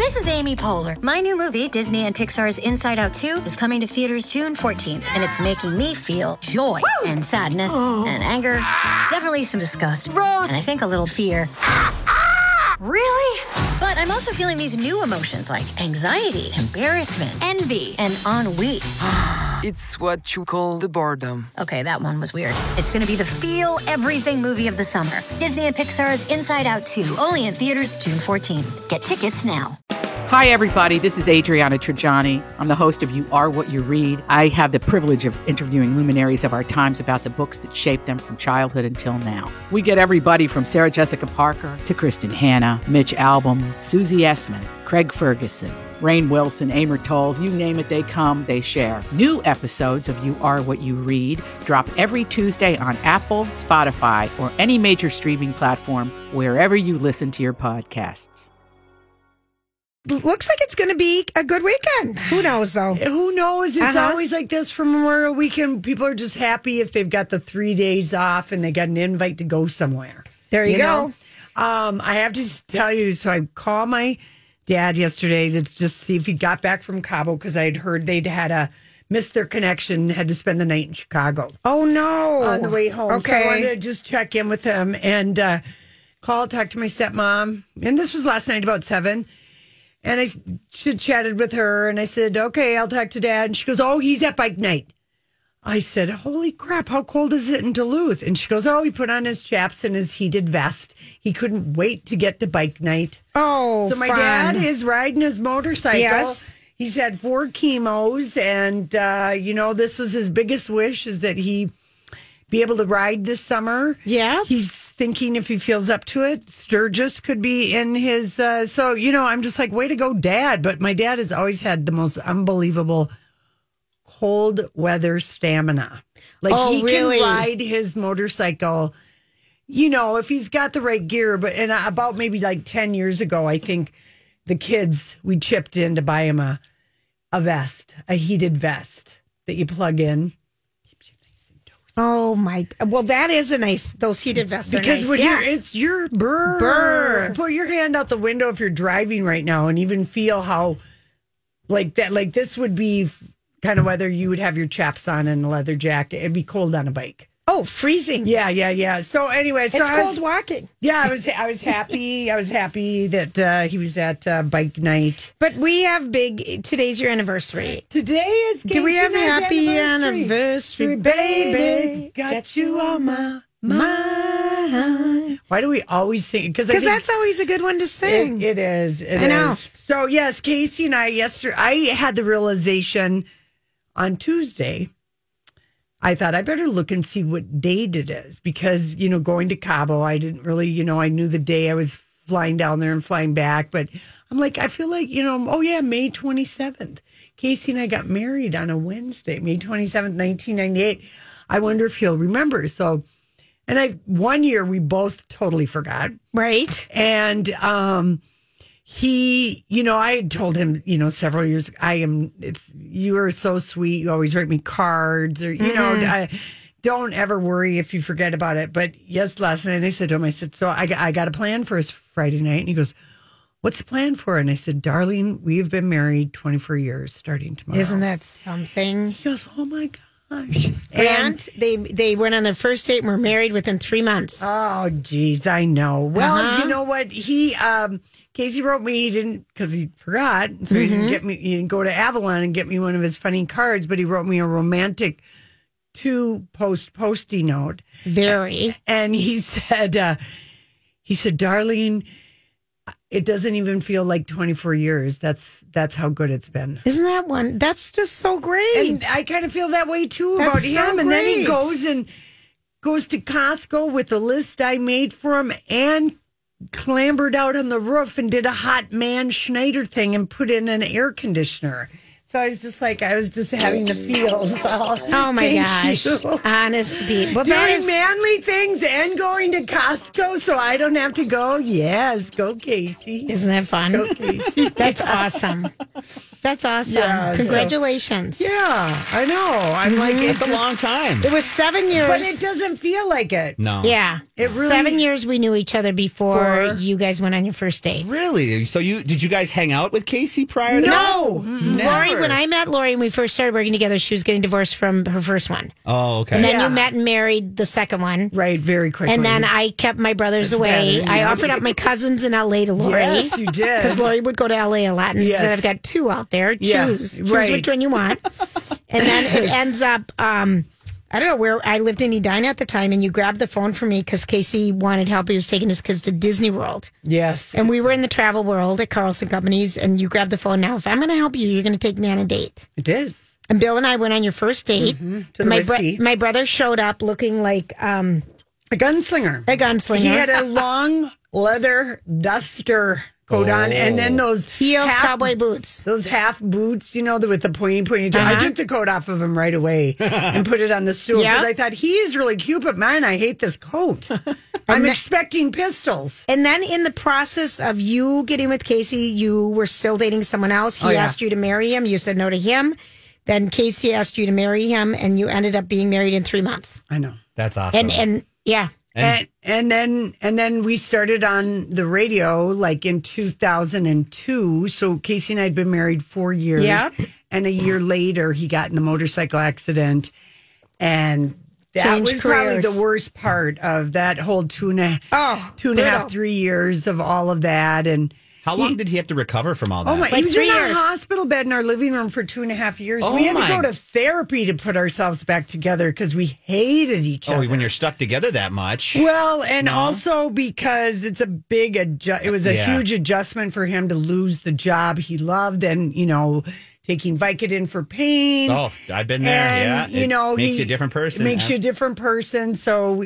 This is Amy Poehler. My new movie, Disney and Pixar's Inside Out 2, is coming to theaters June 14th, and it's making me feel joy and sadness and anger, definitely some disgust, and I think a little fear. Really? But I'm also feeling these new emotions like anxiety, embarrassment, envy, and ennui. It's what you call the boredom. Okay, that one was weird. It's going to be the feel everything movie of the summer. Disney and Pixar's Inside Out 2, only in theaters June 14th. Get tickets now. Hi, everybody. This is Adriana Trajani. I'm the host of You Are What You Read. I have the privilege of interviewing luminaries of our times about the books that shaped them from childhood until now. We get everybody from Sarah Jessica Parker to Kristen Hanna, Mitch Albom, Susie Essman, Craig Ferguson, Rainn Wilson, Amor Tolls, you name it, they come, they share. New episodes of You Are What You Read drop every Tuesday on Apple, Spotify, or any major streaming platform wherever you listen to your podcasts. Looks like it's going to be a good weekend. Who knows, though? Who knows? It's always like this for Memorial Weekend. People are just happy if they've got the 3 days off and they got an invite to go somewhere. There you go. I have to tell you, so I called my dad yesterday to just see if he got back from Cabo because I had heard they'd had missed their connection, had to spend the night in Chicago. Oh, no. On the way home. Okay. So I wanted to just check in with him and talk to my stepmom. And this was last night about 7. And I chatted with her and I said, okay, I'll talk to Dad. And she goes, oh, he's at bike night. I said, holy crap, how cold is it in Duluth? And she goes, oh, he put on his chaps and his heated vest. He couldn't wait to get to bike night. Oh, so my fun. dad is riding his motorcycle. Yes. He's had 4 chemos. And, this was his biggest wish is that he be able to ride this summer. Yeah. He's thinking if he feels up to it, Sturgis could be in his. I'm just like, way to go, Dad. But my dad has always had the most unbelievable cold weather stamina. Like he really? can ride his motorcycle, if he's got the right gear. And about maybe like 10 years ago, I think the kids, we chipped in to buy him a vest, a heated vest that you plug in. Oh my! Well, that is a nice. Those heated vests are because nice. it's your burr. Put your hand out the window if you're driving right now, and even feel how, like that. Like this would be kind of weather you would have your chaps on and a leather jacket. It'd be cold on a bike. Oh, freezing! Yeah. So anyway, it's cold walking. Yeah, I was happy. I was happy that he was at bike night. But we have today's your anniversary. Today is. Do we have happy anniversary, baby? Got you on my mind. Why do we always sing? Because that's always a good one to sing. It is. I know. So yes, Casey and I I had the realization on Tuesday. I thought I better look and see what date it is because, going to Cabo, I didn't really, I knew the day I was flying down there and flying back. But I'm like, I feel like, May 27th. Casey and I got married on a Wednesday, May 27th, 1998. I wonder if he'll remember. So, and one year we both totally forgot. Right. And, he, I had told him, several years, you are so sweet. You always write me cards or, don't ever worry if you forget about it. But yes, last night I said to him, so I got a plan for us Friday night. And he goes, what's the plan for it? And I said, darling, we've been married 24 years starting tomorrow. Isn't that something? He goes, oh my gosh. And they went on their first date and were married within 3 months. Oh, geez, I know. Well, you know what? Casey wrote me, he didn't, because he forgot, so he didn't go to Avalon and get me one of his funny cards, but he wrote me a romantic 2-post-posty note. Very. And he said, darling, it doesn't even feel like 24 years. That's how good it's been. Isn't that one? That's just so great. And I kind of feel that way, too, about him. And then he goes to Costco with the list I made for him and clambered out on the roof and did a hot man Schneider thing and put in an air conditioner. So I was just having the feels. Oh my gosh. Honest to be. Well, doing manly things and going to Costco so I don't have to go. Yes, go Casey. Isn't that fun? Go Casey. That's awesome. That's awesome. Yeah, congratulations. I know. I'm like, it's a long time. It was 7 years. But it doesn't feel like it. No. Yeah. It really 7 years we knew each other before you guys went on your first date. Really? So did you guys hang out with Casey prior to No. Never. Lori, when I met Lori and we first started working together, she was getting divorced from her first one. Oh, okay. And then you met and married the second one. Right, very quickly. And then I kept my brothers away. better, I yeah. offered up my cousins in LA to Lori. Yes, you did. Because Lori would go to LA a lot. And she Yes. said, I've got two out there. Yeah, Choose right. which one you want. And then it ends up, I don't know where I lived in Edina at the time. And you grabbed the phone for me because Casey wanted help. He was taking his kids to Disney World. Yes. And we were in the travel world at Carlson Companies. And you grabbed the phone. Now, if I'm going to help you, you're going to take me on a date. It did. And Bill and I went on your first date. To the whiskey. My brother showed up looking like A gunslinger. a gunslinger. He had a long leather duster coat on, and then those heeled cowboy boots. Those half boots, with the pointy toe. I took the coat off of him right away and put it on the stool because I thought he is really cute, but man, I hate this coat. I'm expecting pistols. And then in the process of you getting with Casey, you were still dating someone else. He asked you to marry him. You said no to him. Then Casey asked you to marry him, and you ended up being married in 3 months. I know. That's awesome. And yeah. And then we started on the radio like in 2002. So Casey and I had been married 4 years. Yep. And a year later, he got in a motorcycle accident. And that Changed was probably careers. the worst part of that whole two and a half, 3 years of all of that. And how long did he have to recover from all that? oh my! Like he was 3 in years. a hospital bed in our living room for 2.5 years. Oh we had to my- go to therapy to put ourselves back together because we hated each other. Oh, when you're stuck together that much. Well, and also because it's a big it was a huge adjustment for him to lose the job he loved, and taking Vicodin for pain. Oh, I've been there. And, Yeah, it makes you a different person. It makes you a different person. So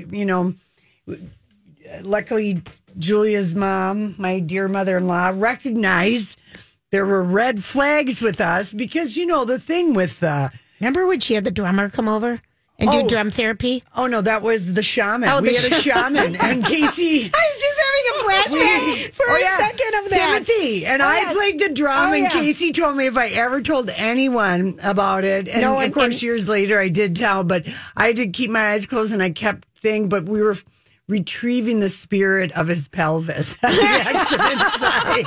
luckily, Julia's mom, my dear mother-in-law, recognized there were red flags with us because the thing with Remember when she had the drummer come over and do drum therapy? oh no, that was the shaman. Oh, we the had a shaman, and Casey. I was just having a flashback for a second of that. Timothy, and I yes. played the drum, Oh, and yeah. Casey told me if I ever told anyone about it, and No, of course years later I did tell, but I did keep my eyes closed and I kept but we were retrieving the spirit of his pelvis at the accident site.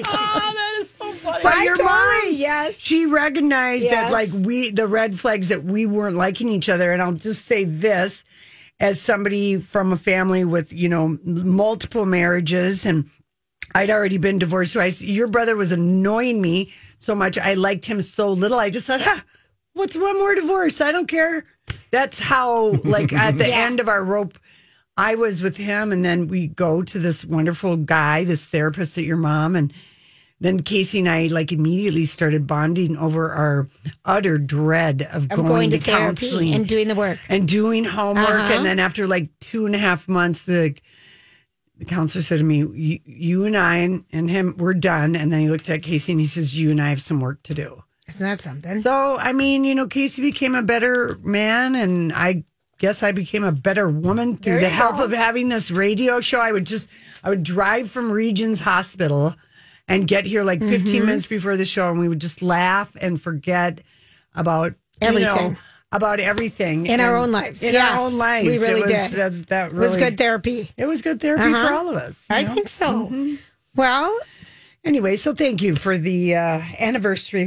that is so funny. But your mom, yes. she recognized that Yes. the red flags that we weren't liking each other. And I'll just say this as somebody from a family with, multiple marriages, and I'd already been divorced twice. Your brother was annoying me so much. I liked him so little. I just thought, what's one more divorce? I don't care. That's how, at the end of our rope, I was with him, and then we go to this wonderful guy, this therapist at your mom, and then Casey and I immediately started bonding over our utter dread of going to therapy counseling and doing the work. and doing homework. Uh-huh. And then after 2.5 months, the counselor said to me, you and I and him, we're done. And then he looked at Casey and he says, you and I have some work to do. Isn't that something? So, Casey became a better man, and I guess I became a better woman through the help of having this radio show. I would drive from Regions Hospital and get here 15 minutes before the show, and we would just laugh and forget about Everything. About everything In our own lives. In Yes, our own lives, we really it was, did. That It was really- good therapy. It was good therapy for all of us. I think so. Well, Anyway, so thank you for the anniversary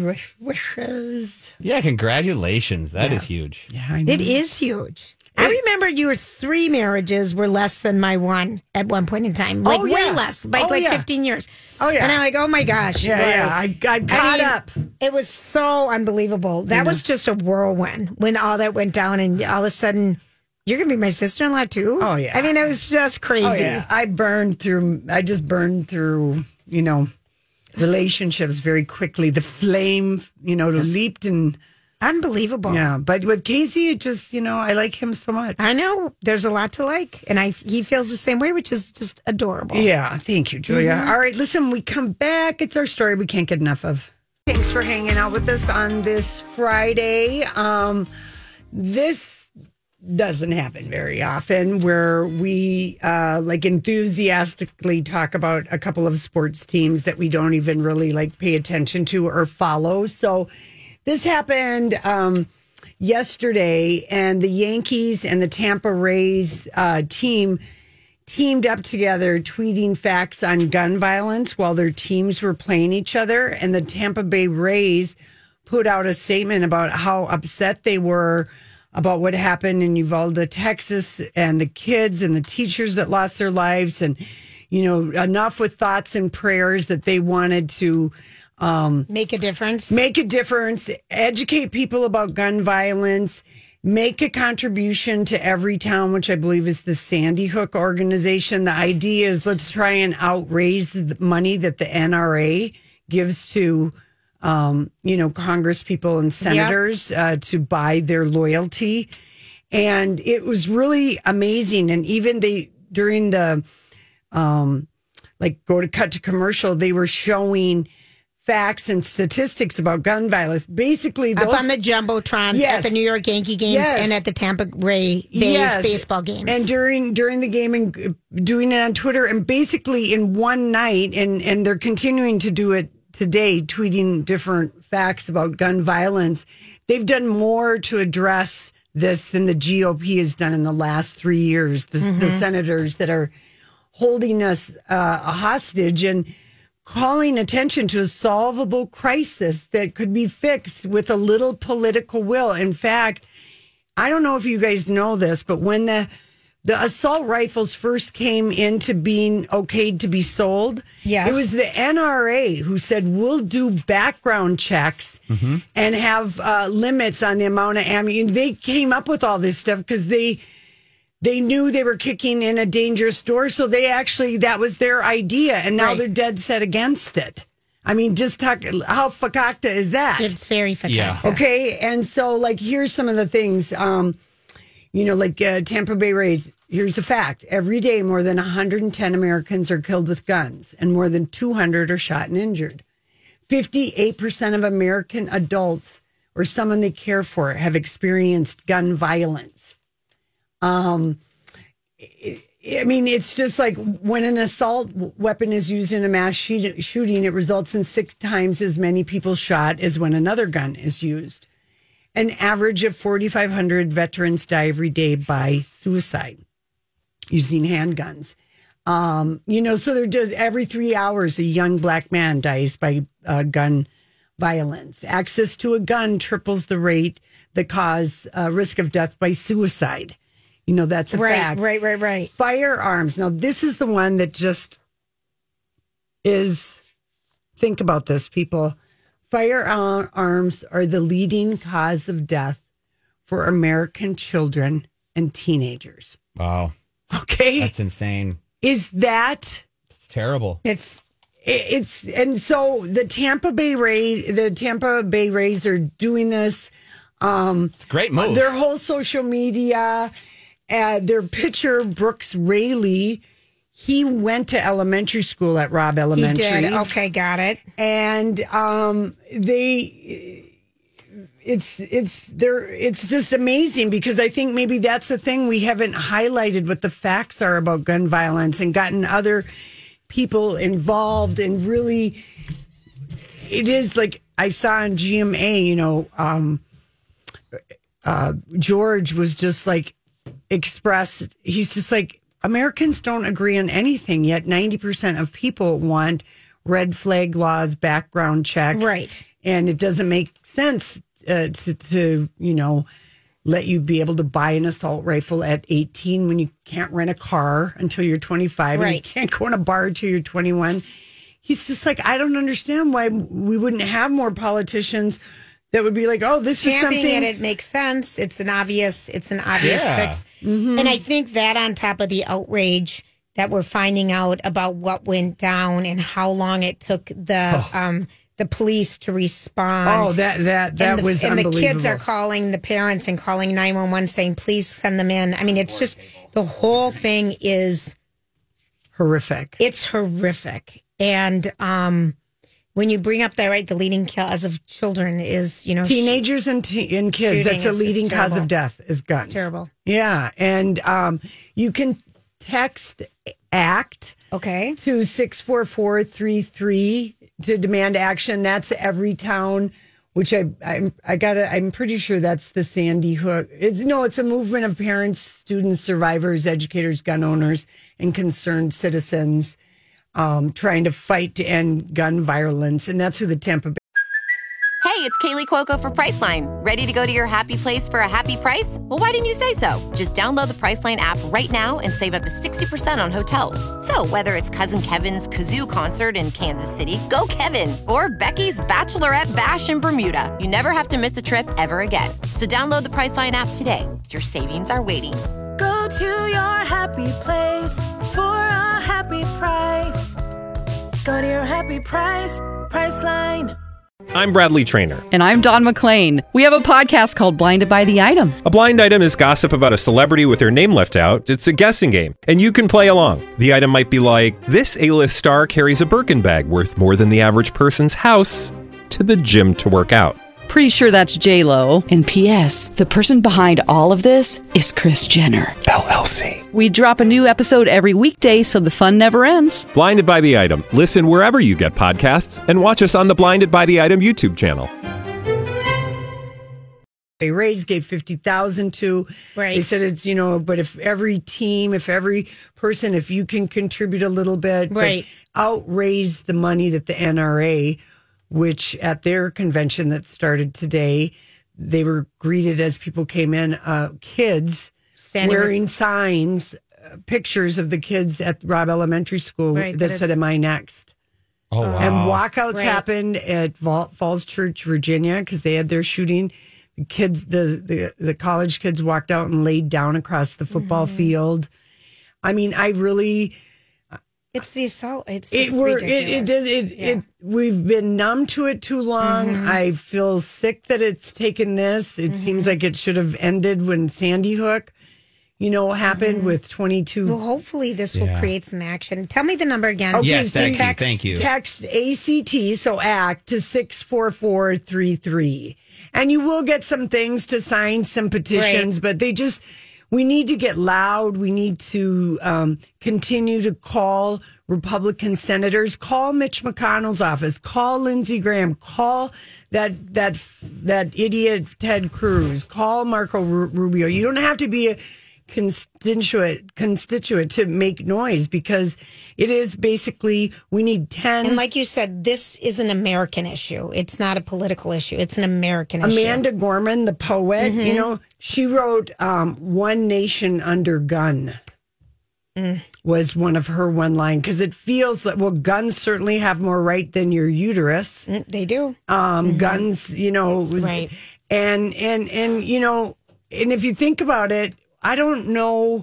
wishes. Yeah, congratulations. That is huge. Yeah, I know. it is huge. I remember your 3 marriages were less than my one at one point in time. Way less, by 15 years. Oh, yeah. And I'm like, oh my gosh. Yeah, I caught up. It was so unbelievable. That was just a whirlwind when all that went down, and all of a sudden, you're going to be my sister-in-law too? Oh, yeah. I mean, it was just crazy. Oh, yeah. I just burned through, relationships very quickly. The flame, leaped and... Unbelievable. Yeah, but with Casey, it just, I like him so much. I know. There's a lot to like. And he feels the same way, which is just adorable. Yeah, thank you, Julia. All right, listen, when we come back, it's our story we can't get enough of. Thanks for hanging out with us on this Friday. This doesn't happen very often where we enthusiastically talk about a couple of sports teams that we don't even really pay attention to or follow. So this happened yesterday, and the Yankees and the Tampa Rays team teamed up together tweeting facts on gun violence while their teams were playing each other. And the Tampa Bay Rays put out a statement about how upset they were about what happened in Uvalde, Texas, and the kids and the teachers that lost their lives. And, enough with thoughts and prayers that they wanted to make a difference, educate people about gun violence, make a contribution to Everytown, which I believe is the Sandy Hook organization. The idea is let's try and outraise the money that the NRA gives to, Congress people and senators to buy their loyalty. And it was really amazing. And even during the, cut to commercial, they were showing facts and statistics about gun violence. Basically, up on the jumbotrons at the New York Yankee games and at the Tampa Bay Rays baseball games, and during the game, and doing it on Twitter, and basically in one night, and they're continuing to do it today, tweeting different facts about gun violence. They've done more to address this than the GOP has done in the last 3 years. The senators that are holding us a hostage and calling attention to a solvable crisis that could be fixed with a little political will. In fact, I don't know if you guys know this, but when the assault rifles first came into being okayed to be sold, it was the NRA who said, we'll do background checks and have limits on the amount of ammunition. They came up with all this stuff because they knew they were kicking in a dangerous door. So that was their idea. And now they're dead set against it. I mean, just talk, how fakakta is that? It's very fakakta. Yeah. Okay. And so here's some of the things, Tampa Bay Rays. Here's a fact. Every day, more than 110 Americans are killed with guns and more than 200 are shot and injured. 58% of American adults or someone they care for have experienced gun violence. It's just like when an assault weapon is used in a mass shooting, it results in 6 times as many people shot as when another gun is used. An average of 4,500 veterans die every day by suicide using handguns. So there does every 3 hours, a young black man dies by gun violence. Access to a gun triples the risk of death by suicide. That's a fact. Right. Firearms. Now, this is the one that just is, think about this, people. Firearms are the leading cause of death for American children and teenagers. Wow. Okay. That's insane. Is that? It's terrible. It's, and so the Tampa Bay Rays are doing this. It's a great move. Their whole social media, their pitcher, Brooks Raley, he went to elementary school at Robb Elementary. He did. Okay, got it. And it's just amazing because I think maybe that's the thing we haven't highlighted what the facts are about gun violence and gotten other people involved and really it is like I saw on GMA, George was just like expressed, he's just like, Americans don't agree on anything, yet 90% of people want red flag laws, background checks. Right. And it doesn't make sense to let you be able to buy an assault rifle at 18 when you can't rent a car until you're 25 and you can't go in a bar until you're 21. He's just like, I don't understand why we wouldn't have more politicians that would be like, oh, this is something. It makes sense. It's an obvious fix. Mm-hmm. And I think that on top of the outrage that we're finding out about what went down and how long it took the police to respond. Oh, that was unbelievable. And the kids are calling the parents and calling 911 saying, please send them in. I mean, it's just, the whole thing is horrific. It's horrific. And when you bring up that, right, the leading cause of children is, teenagers and kids. Shooting. That's the leading cause of death is guns. It's terrible. Yeah. And you can text ACT to 64433 to demand action. That's Everytown which I'm pretty sure that's the Sandy Hook. It's a movement of parents, students, survivors, educators, gun owners, and concerned citizens trying to fight to end gun violence. And that's who the Tampa Bay. Hey, it's Kaylee Cuoco for Priceline. Ready to go to your happy place for a happy price? Well, why didn't you say so? Just download the Priceline app right now and save up to 60% on hotels. So whether it's Cousin Kevin's Kazoo Concert in Kansas City, go Kevin, or Becky's Bachelorette Bash in Bermuda, you never have to miss a trip ever again. So download the Priceline app today. Your savings are waiting. Go to your happy place for a happy price. Go to your happy price, Priceline. I'm Bradley Trainer. And I'm Don McClain. We have a podcast called Blinded by the Item. A blind item is gossip about a celebrity with their name left out. It's a guessing game, and you can play along. The item might be like, this A-list star carries a Birkin bag worth more than the average person's house to the gym to work out. Pretty sure that's J-Lo. And P.S. the person behind all of this is Kris Jenner, LLC. We drop a new episode every weekday so the fun never ends. Blinded by the Item. Listen wherever you get podcasts and watch us on the Blinded by the Item YouTube channel. They raised, gave $50,000 to. Right. They said it's, but if every team, if every person, if you can contribute a little bit, right, outraise the money that the NRA, which at their convention that started today, they were greeted as people came in, kids wearing signs, pictures of the kids at Robb Elementary School that said, "Am I next?" Oh, wow. And walkouts happened at Falls Church, Virginia, because they had their shooting. The kids, the college kids walked out and laid down across the football field. I mean, it's the assault. It's just ridiculous. We've been numb to it too long. I feel sick that it's taken this. It seems like it should have ended when Sandy Hook, happened with 22. Well, hopefully this will create some action. Tell me the number again. Okay, yes, thank you. Text ACT, so ACT, to 64433. And you will get some things to sign, some petitions, but we need to get loud. We need to continue to call Republican senators, call Mitch McConnell's office, call Lindsey Graham, call that idiot Ted Cruz, call Marco Rubio. You don't have to be a constituent to make noise, because it is basically, we need 10. And like you said, this is an American issue. It's not a political issue. It's an American issue. Amanda Gorman, the poet, she wrote "One Nation Under Gun" was one of her one line, because it feels like, well, guns certainly have more right than your uterus. They do. Guns, right. And if you think about it, I don't know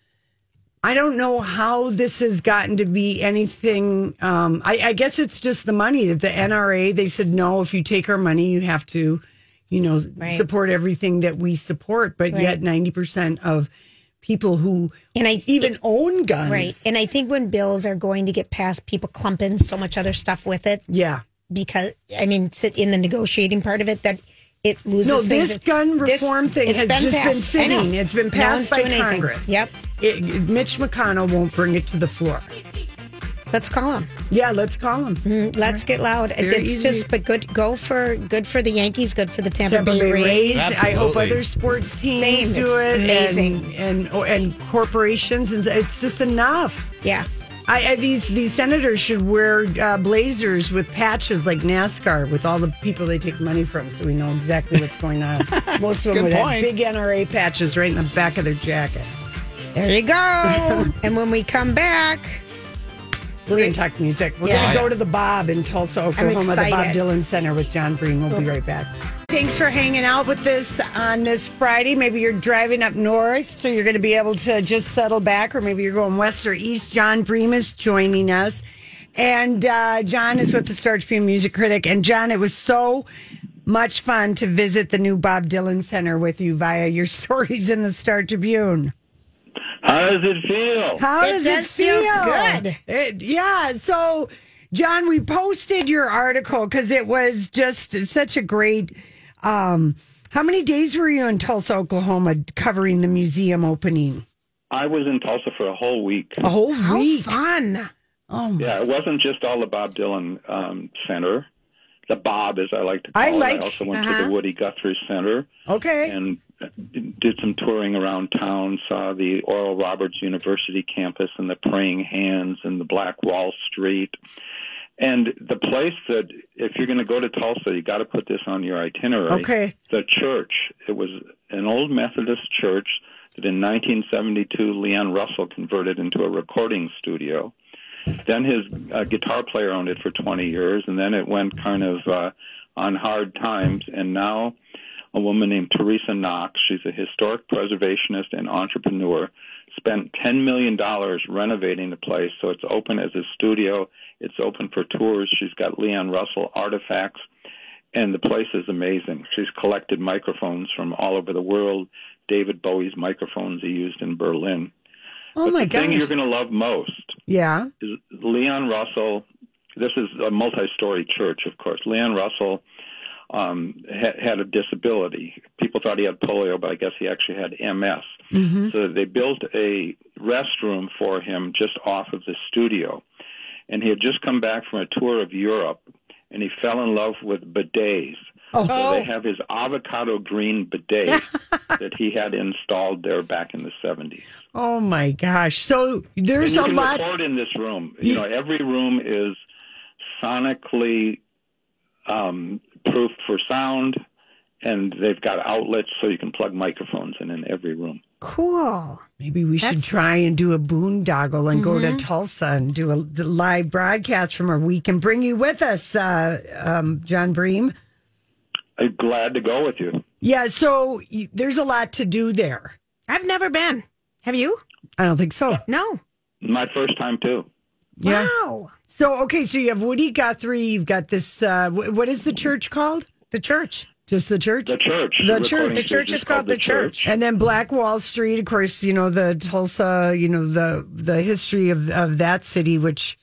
how this has gotten to be anything. I guess it's just the money that the NRA, they said, no, if you take our money, you have to, support everything that we support. But yet 90% of people who even own guns. Right. And I think when bills are going to get passed, people clump in so much other stuff with it. Yeah. Because, in the negotiating part of it, that it loses. No, this gun reform thing has just been sitting. It's been passed by Congress. Yep. Mitch McConnell won't bring it to the floor. Let's call him. Yeah, let's call him. Let's get loud. It's just, but good for the Yankees, good for the Tampa Bay Rays. Absolutely. I hope other sports teams do it. Amazing. And corporations, and it's just enough. Yeah. These senators should wear blazers with patches like NASCAR, with all the people they take money from, so we know exactly what's going on. Most of them would have big NRA patches right in the back of their jacket. There you go. And when we come back, we're going to talk music. We're going to go to the Bob in Tulsa, Oklahoma, the Bob Dylan Center with John Breen. We'll be right back. Thanks for hanging out with us on this Friday. Maybe you're driving up north, so you're going to be able to just settle back, or maybe you're going west or east. John Bream is joining us. And John is with the Star Tribune Music Critic. And John, it was so much fun to visit the new Bob Dylan Center with you via your stories in the Star Tribune. How does it feel? How does it feel? Good. Yeah. So, John, we posted your article because it was just such a great. How many days were you in Tulsa, Oklahoma, covering the museum opening? I was in Tulsa for a whole week. A whole week? How fun. Oh, my. Yeah, it wasn't just all the Bob Dylan Center. the Bob, as I like to call it. I also went to the Woody Guthrie Center. Okay. And did some touring around town, saw the Oral Roberts University campus and the Praying Hands and the Black Wall Street. And the place that, if you're going to go to Tulsa, you got to put this on your itinerary. Okay. The church. It was an old Methodist church that in 1972 Leon Russell converted into a recording studio. Then his guitar player owned it for 20 years, and then it went kind of on hard times. And now a woman named Teresa Knox, she's a historic preservationist and entrepreneur, spent $10 million renovating the place so it's open as a studio. It's open for tours. She's got Leon Russell artifacts, and the place is amazing. She's collected microphones from all over the world, David Bowie's microphones he used in Berlin. Oh, my gosh. The thing you're going to love most is Leon Russell. This is a multi-story church, of course. Leon Russell had a disability. People thought he had polio, but I guess he actually had MS. Mm-hmm. So they built a restroom for him just off of the studio. And he had just come back from a tour of Europe, and he fell in love with bidets. Oh. So they have his avocado green bidet that he had installed there back in the 70s. Oh, my gosh. So there's a lot. You can record in this room. You know, every room is sonically proofed for sound, and they've got outlets so you can plug microphones in every room. Cool. Maybe we should try and do a boondoggle and go to Tulsa and do a live broadcast from our week and bring you with us, John Bream. I'm glad to go with you. Yeah, so there's a lot to do there. I've never been. Have you? I don't think so. No. My first time, too. Yeah. Wow. So, okay, so you have Woody Guthrie. You've got this, what is the church called? The church. Just the church? The church. The church. The church is called the church. And then Black Wall Street, of course, you know, the Tulsa, you know, the history of that city, which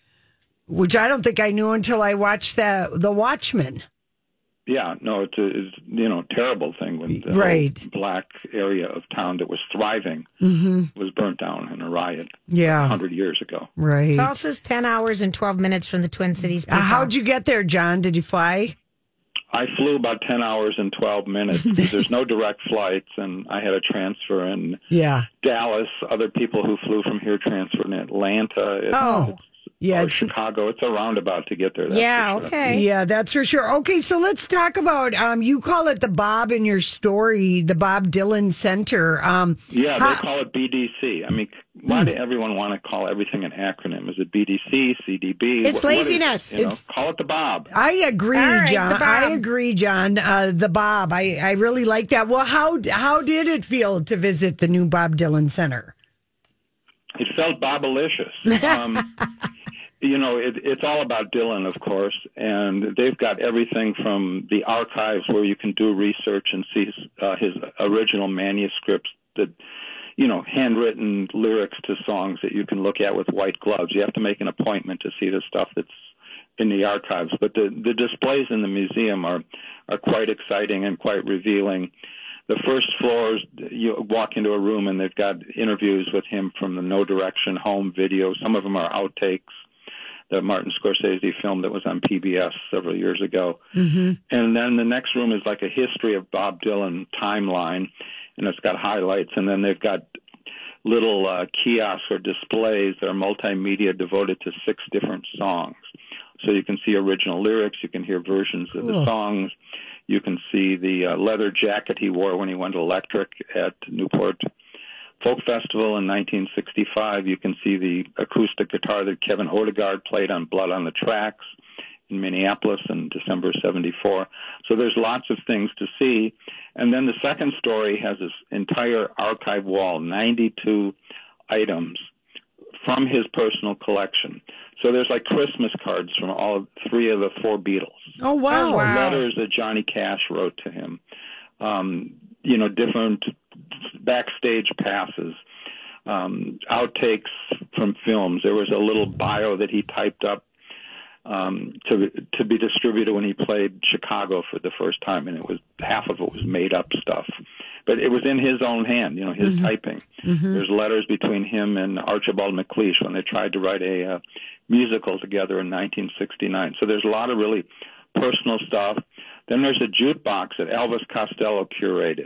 I don't think I knew until I watched The Watchmen. Yeah, no, it's a terrible thing when the whole black area of town that was thriving was burnt down in a riot 100 years ago. Right. Tulsa's 10 hours and 12 minutes from the Twin Cities. How'd you get there, John? Did you fly? I flew about 10 hours and 12 minutes because there's no direct flights, and I had a transfer in Dallas. Other people who flew from here transferred in Atlanta. It's Chicago. It's a roundabout to get there. Okay. Yeah, that's for sure. Okay, so let's talk about, you call it the Bob in your story, the Bob Dylan Center. They call it BDC. I mean, why do everyone want to call everything an acronym? Is it BDC, CDB? It's laziness. Call it the Bob. I agree, John. I agree, John. The Bob. I really like that. Well, how did it feel to visit the new Bob Dylan Center? It felt Bobalicious. You know, it's all about Dylan, of course, and they've got everything from the archives where you can do research and see his original manuscripts, that, you know, handwritten lyrics to songs that you can look at with white gloves. You have to make an appointment to see the stuff that's in the archives. But the displays in the museum are quite exciting and quite revealing. The first floors, you walk into a room and they've got interviews with him from the No Direction home video. Some of them are outtakes. The Martin Scorsese film that was on PBS several years ago. Mm-hmm. And then the next room is like a history of Bob Dylan timeline, and it's got highlights. And then they've got little kiosks or displays that are multimedia devoted to 6 different songs. So you can see original lyrics, you can hear versions of the songs, you can see the leather jacket he wore when he went electric at Newport Folk Festival in 1965. You can see the acoustic guitar that Kevin Odegaard played on Blood on the Tracks in Minneapolis in December 74. So there's lots of things to see. And then the second story has this entire archive wall, 92 items from his personal collection. So there's like Christmas cards from all 3 of the 4 Beatles. Oh, wow. Letters that Johnny Cash wrote to him. You know, different backstage passes, outtakes from films. There was a little bio that he typed up to be distributed when he played Chicago for the first time, and half of it was made up stuff. But it was in his own hand, you know, his typing. Mm-hmm. There's letters between him and Archibald MacLeish when they tried to write a musical together in 1969. So there's a lot of really personal stuff. Then there's a jukebox that Elvis Costello curated.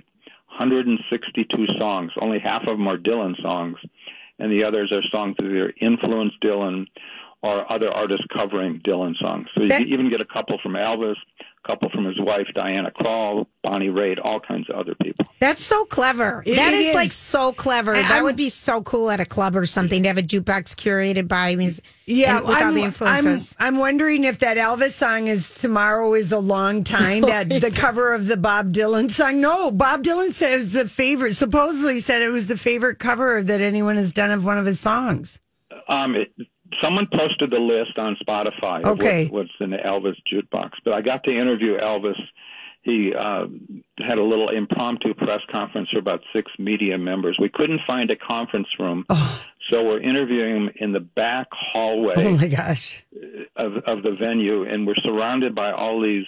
162 songs. Only half of them are Dylan songs, and the others are songs that either influenced Dylan or other artists covering Dylan songs. So you even get a couple from Elvis, a couple from his wife, Diana Krall, Bonnie Raitt, all kinds of other people. That's so clever. That is like so clever. That would be so cool at a club or something to have a jukebox curated by music. Yeah, with all the influences. I'm wondering if that Elvis song is "Tomorrow Is a Long Time," that the cover of the Bob Dylan song. No, Bob Dylan said it was the favorite. Supposedly said it was the favorite cover that anyone has done of one of his songs. Someone posted the list on Spotify of what's in the Elvis jukebox. But I got to interview Elvis. He had a little impromptu press conference for about 6 media members. We couldn't find a conference room, so we're interviewing him in the back hallway. Oh my gosh! Of the venue, and we're surrounded by all these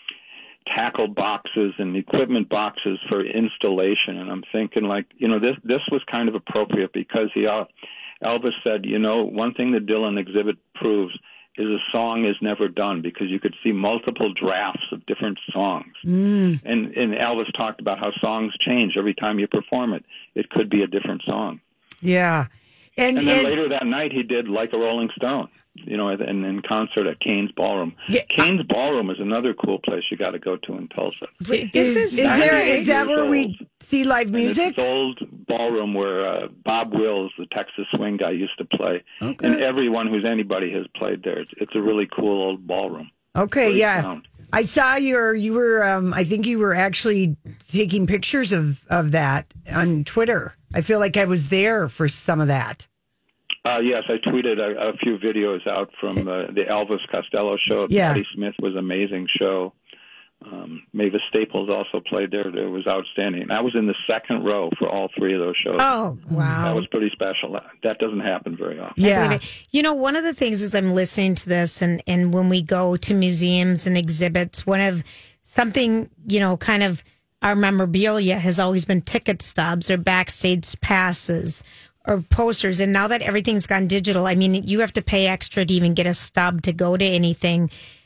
tackle boxes and equipment boxes for installation. And I'm thinking, this was kind of appropriate because Elvis said, one thing the Dylan exhibit proves is a song is never done because you could see multiple drafts of different songs. And Elvis talked about how songs change every time you perform it. It could be a different song. Yeah. And then later that night he did Like a Rolling Stone, and in concert at Kane's Ballroom. Yeah. Kane's Ballroom is another cool place you got to go to in Tulsa. Is that where we see live music? It's this old ballroom where Bob Wills, the Texas swing guy, used to play. Okay. And everyone who's anybody has played there. It's a really cool old ballroom. Okay, Great yeah. sound. I saw you were I think you were actually taking pictures of that on Twitter. I feel like I was there for some of that. Yes, I tweeted a few videos out from the Elvis Costello show. Yeah. Patti Smith was an amazing show. Mavis Staples also played there. It was outstanding. I was in the second row for all 3 of those shows. Oh, wow. That was pretty special. That doesn't happen very often. Yeah. One of the things is I'm listening to this, and when we go to museums and exhibits, something, kind of our memorabilia has always been ticket stubs or backstage passes or posters. And now that everything's gone digital, I mean, you have to pay extra to even get a stub to go to anything.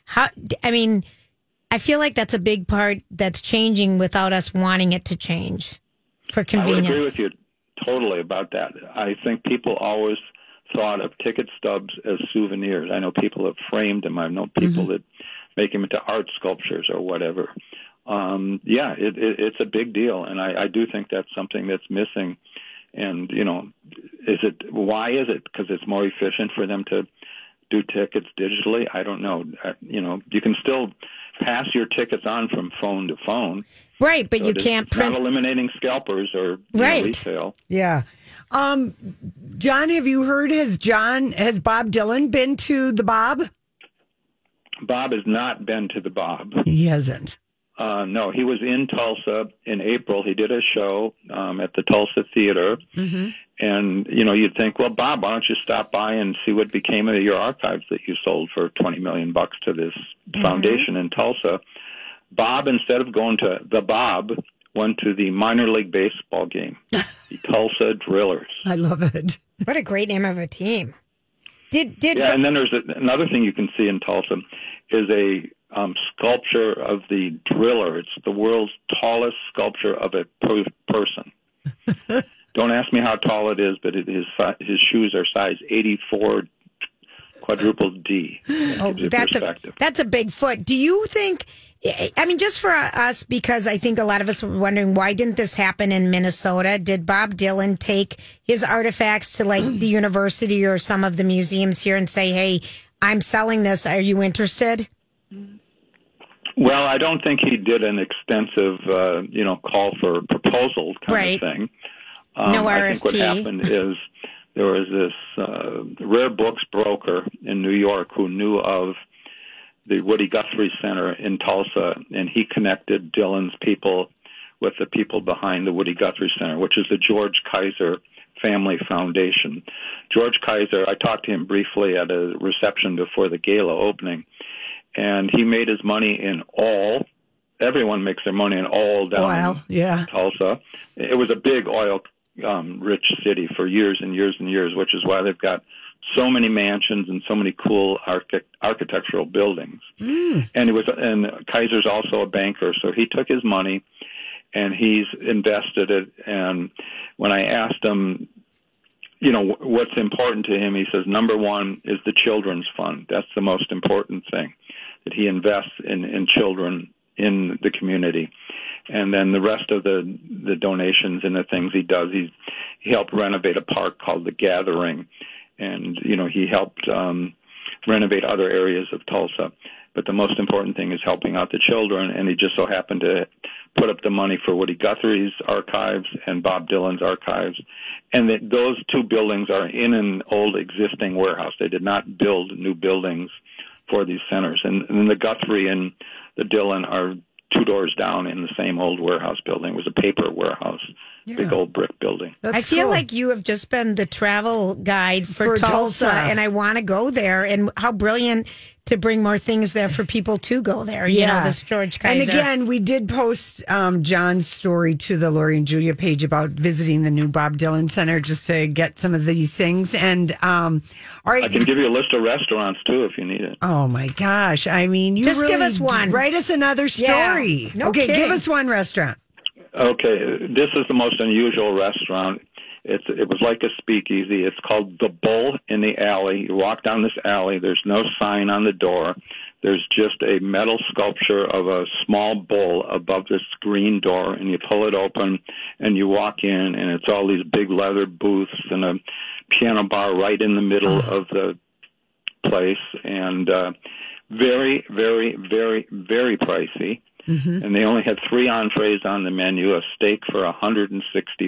I feel like that's a big part that's changing without us wanting it to change for convenience. I would agree with you totally about that. I think people always thought of ticket stubs as souvenirs. I know people have framed them. I know people that make them into art sculptures or whatever. It's a big deal, and I do think that's something that's missing. And, why is it? Because it's more efficient for them to do tickets digitally? I don't know. You can still pass your tickets on from phone to phone. Right, but you can't print. Not eliminating scalpers or retail. Yeah. John, have you heard, has Bob Dylan been to the Bob? Bob has not been to the Bob. He hasn't. No, he was in Tulsa in April. He did a show at the Tulsa Theater. Mm-hmm. And, you'd think, well, Bob, why don't you stop by and see what became of your archives that you sold for $20 million to this foundation in Tulsa. Bob, instead of going to the Bob, went to the minor league baseball game, the Tulsa Drillers. I love it. What a great name of a team. And then there's another thing you can see in Tulsa is a sculpture of the Driller. It's the world's tallest sculpture of a person. Don't ask me how tall it is, but his shoes are size 84 quadruple D. That's a big foot. Do you think, just for us, because I think a lot of us were wondering, why didn't this happen in Minnesota? Did Bob Dylan take his artifacts to the university or some of the museums here and say, hey, I'm selling this. Are you interested? Well, I don't think he did an extensive, call for proposal kind of thing. No RFP. I think what happened is there was this rare books broker in New York who knew of the Woody Guthrie Center in Tulsa, and he connected Dylan's people with the people behind the Woody Guthrie Center, which is the George Kaiser Family Foundation. George Kaiser, I talked to him briefly at a reception before the gala opening, and he made his money in everyone makes their money in oil down in Tulsa. It was a big oil rich city for years and years and years, which is why they've got so many mansions and so many cool architectural buildings. And Kaiser's also a banker, so he took his money and he's invested it. And when I asked him, what's important to him, he says, number one is the children's fund. That's the most important thing, that he invests in children in the community. And then the rest of the donations and the things he does, he helped renovate a park called The Gathering. And, he helped renovate other areas of Tulsa. But the most important thing is helping out the children. And he just so happened to put up the money for Woody Guthrie's archives and Bob Dylan's archives. And those two buildings are in an old existing warehouse. They did not build new buildings for these centers. And the Guthrie and the Dylan are two doors down in the same old warehouse building. It was a paper warehouse, big old brick building. I feel like you have just been the travel guide for Tulsa, and I want to go there. And how brilliant to bring more things there for people to go there. This George Kaiser. And again, we did post John's story to the Lori and Julia page about visiting the new Bob Dylan Center just to get some of these things. And all right, I can give you a list of restaurants too if you need it. Oh my gosh! I mean, you just really give us one. Write us another story. Yeah, okay, kidding. give us one restaurant. Okay, this is the most unusual restaurant. It was like a speakeasy. It's called The Bull in the Alley. You walk down this alley. There's no sign on the door. There's just a metal sculpture of a small bull above this green door, and you pull it open, and you walk in, and it's all these big leather booths and a piano bar right in the middle of the place, and very, very, very, very pricey. And they only had 3 entrees on the menu: a steak for $165,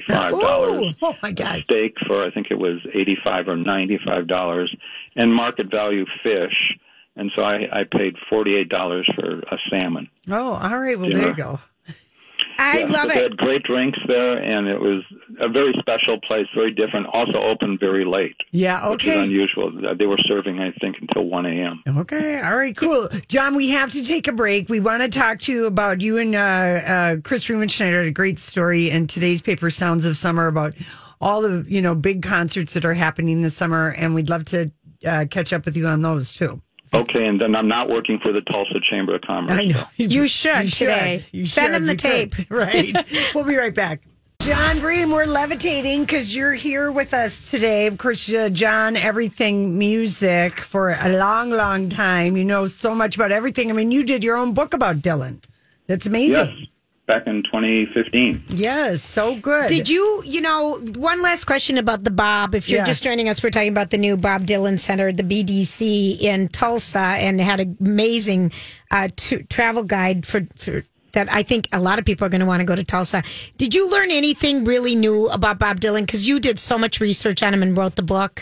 oh my God, a steak for I think it was $85 or $95, and market value fish. And so I paid $48 for a salmon. Oh, all right. Well, there you go. I love it. They had great drinks there, and it was a very special place, very different. Also open very late. Yeah, okay. Which is unusual. They were serving, I think, until 1 a.m. Okay, all right, cool. John, we have to take a break. We want to talk to you about you and Chris Riemenschneider had a great story in today's paper, Sounds of Summer, about all the big concerts that are happening this summer, and we'd love to catch up with you on those too. Okay, and then I'm not working for the Tulsa Chamber of Commerce. I know. You should today. Send him the tape. Right. We'll be right back. John Bream, we're levitating because you're here with us today. Of course, John, everything music for a long, long time. You know so much about everything. I mean, you did your own book about Dylan. That's amazing. Yes, back in 2015. Yes, so good. Did you, one last question about the Bob. If you're just joining us, we're talking about the new Bob Dylan Center, the BDC in Tulsa, and had an amazing travel guide for that I think a lot of people are going to want to go to Tulsa. Did you learn anything really new about Bob Dylan? Because you did so much research on him and wrote the book.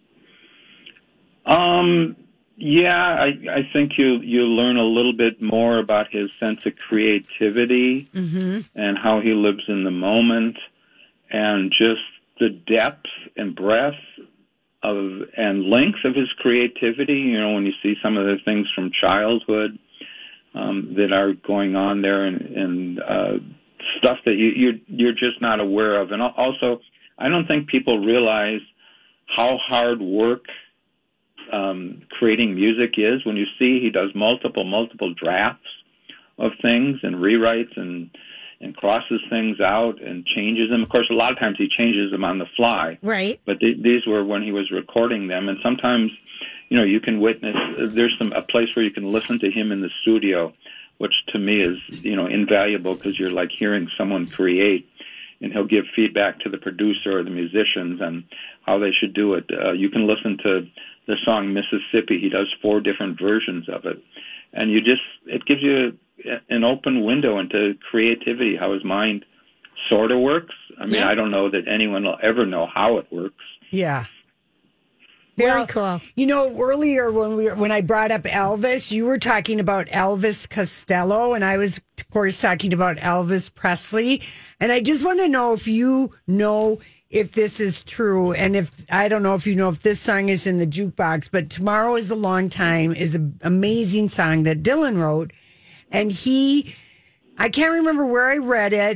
Yeah, I think you learn a little bit more about his sense of creativity and how he lives in the moment, and just the depth and breadth and length of his creativity. When you see some of the things from childhood that are going on there, and stuff that you're just not aware of. And also, I don't think people realize how hard work creating music is. When you see he does multiple drafts of things and rewrites and crosses things out and changes them. Of course, a lot of times he changes them on the fly. Right. But these were when he was recording them, and sometimes you can witness. There's a place where you can listen to him in the studio, which to me is invaluable, because you're like hearing someone create, and he'll give feedback to the producer or the musicians and how they should do it. You can listen to the song Mississippi. He does 4 different versions of it, and it gives you an open window into creativity, how his mind sort of works. I mean, I don't know that anyone will ever know how it works. Yeah. Very cool. Earlier when I brought up Elvis, you were talking about Elvis Costello, and I was, of course, talking about Elvis Presley. And I just want to know if you know if this is true, and I don't know if you know if this song is in the jukebox, but Tomorrow is a Long Time is an amazing song that Dylan wrote. And I can't remember where I read it,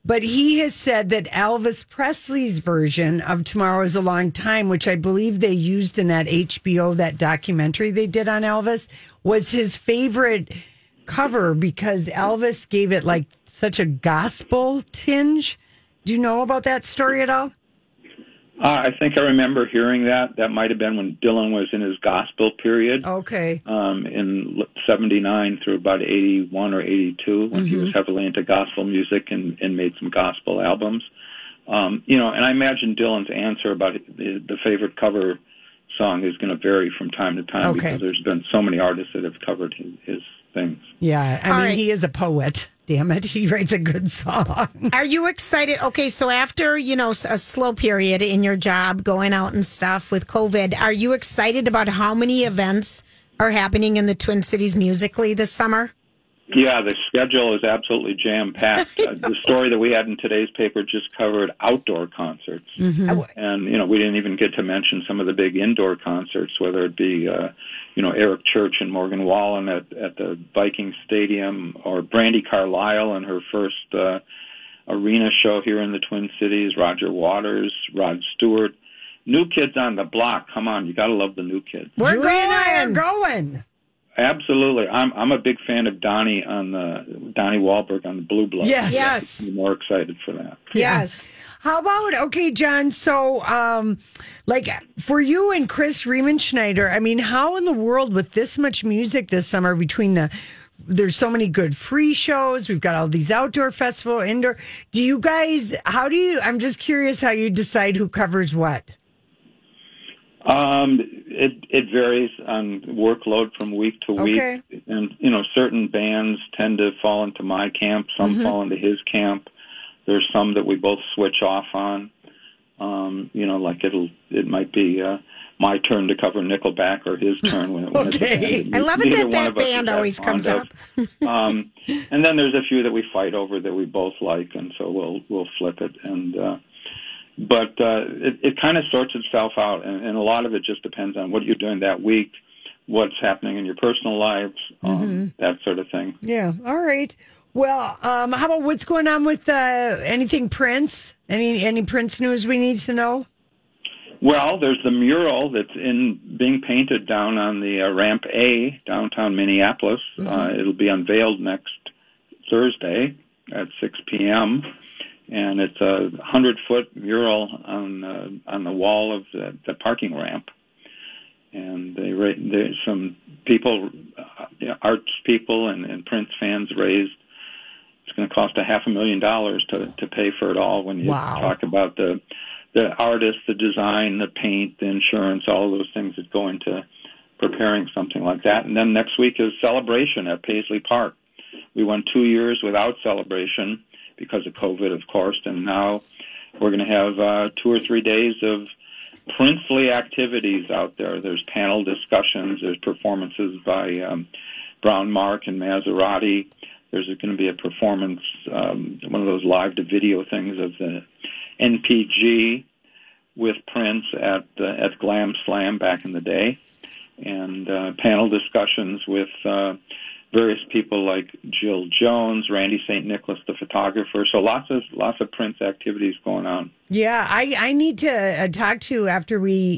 But he has said that Elvis Presley's version of Tomorrow is a Long Time, which I believe they used in that HBO, that documentary they did on Elvis, was his favorite cover because Elvis gave it like such a gospel tinge. Do you know about that story at all? I think I remember hearing that. That might have been when Dylan was in his gospel period. Okay. In 79 through about 81 or 82, when he was heavily into gospel music and made some gospel albums. And I imagine Dylan's answer about the favorite cover song is going to vary from time to time because there's been so many artists that have covered his things. Yeah, I mean, he is a poet. Damn it, he writes a good song. Are you excited? Okay, so after, a slow period in your job, going out and stuff with COVID, are you excited about how many events are happening in the Twin Cities musically this summer? Yeah, the schedule is absolutely jam-packed. The story that we had in today's paper just covered outdoor concerts. And, we didn't even get to mention some of the big indoor concerts, whether it be, Eric Church and Morgan Wallen at the Viking Stadium, or Brandi Carlile and her first arena show here in the Twin Cities, Roger Waters, Rod Stewart. New Kids on the Block. Come on, you got to love the New Kids. We're going. Absolutely. I'm a big fan of Donnie Wahlberg on the Blue Bloods. Yes. I'm more excited for that. Yes. How about, John, so, for you and Chris Riemenschneider, I mean, how in the world with this much music this summer between there's so many good free shows, we've got all these outdoor festival, indoor, I'm just curious how you decide who covers what? It varies on workload from week to week. Okay. And, certain bands tend to fall into my camp, some fall into his camp. There's some that we both switch off on. It might be my turn to cover Nickelback or his turn when it's a band. I love it that band always comes up. And then there's a few that we fight over that we both like, and so we'll flip it. And but it kind of sorts itself out, and a lot of it just depends on what you're doing that week, what's happening in your personal lives, that sort of thing. Yeah. All right. Well, how about what's going on with anything Prince? Any Prince news we need to know? Well, there's the mural that's being painted down on the Ramp A, downtown Minneapolis. It'll be unveiled next Thursday at 6 p.m., and it's a 100-foot mural on the wall of the parking ramp. And there's some people, arts people and Prince fans raised. It's going to cost $500,000 to pay for it all. When you talk about the artist, the design, the paint, the insurance, all of those things that go into preparing something like that. And then next week is Celebration at Paisley Park. We went 2 years without Celebration because of COVID, of course, and now we're going to have 2 or 3 days of princely activities out there. There's panel discussions. There's performances by Brown Mark and Maserati. There's going to be a performance, one of those live-to-video things of the NPG with Prince at Glam Slam back in the day, and panel discussions with various people like Jill Jones, Randy St. Nicholas, the photographer. So lots of Prince activities going on. Yeah, I need to talk to you after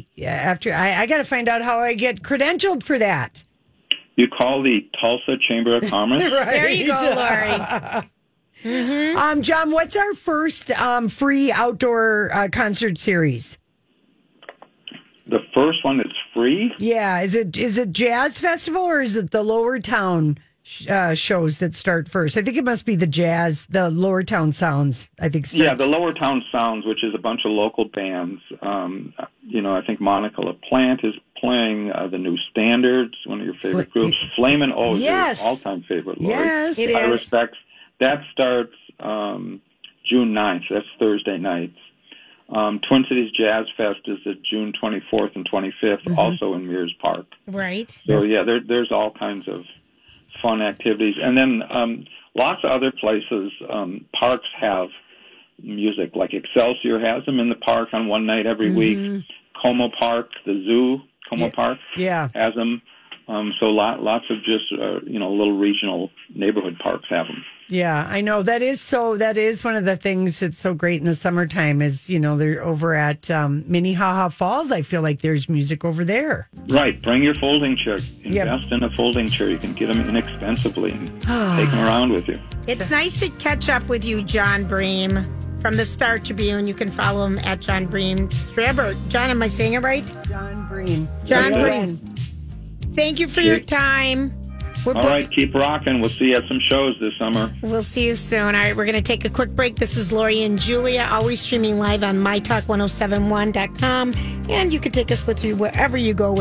I got to find out how I get credentialed for that. You call the Tulsa Chamber of Commerce. Right. There you go, Lori. John, what's our first free outdoor concert series? The first one is free? Yeah. Is it Jazz Festival or is it the Lower Town shows that start first? I think it must be the Lower Town Sounds, I think. Yeah, the Lower Town Sounds, which is a bunch of local bands. I think Monica LaPlante is playing the New Standards, one of your favorite groups. Flamin' O's, yes. Your all-time favorite, Lori. Yes, it is. Respects. That starts June 9th. That's Thursday nights. Twin Cities Jazz Fest is at June 24th and 25th, also in Mears Park. Right. So, yeah, there's all kinds of fun activities. And then lots of other places, parks have music, like Excelsior has them in the park on one night every week. Como Park, the zoo, Como Park, has them. So lots of just little regional neighborhood parks have them. Yeah, I know. That is one of the things that's so great in the summertime is, they're over at Minnehaha Falls. I feel like there's music over there. Right. Bring your folding chair. Invest in a folding chair. You can get them inexpensively and take them around with you. It's nice to catch up with you, John Bream, from the Star Tribune. You can follow him at John Bream. John, am I saying it right? John Bream. John Bream. Thank you for your time. All right, keep rocking. We'll see you at some shows this summer. We'll see you soon. All right, we're going to take a quick break. This is Lori and Julia, always streaming live on mytalk1071.com. And you can take us with you wherever you go.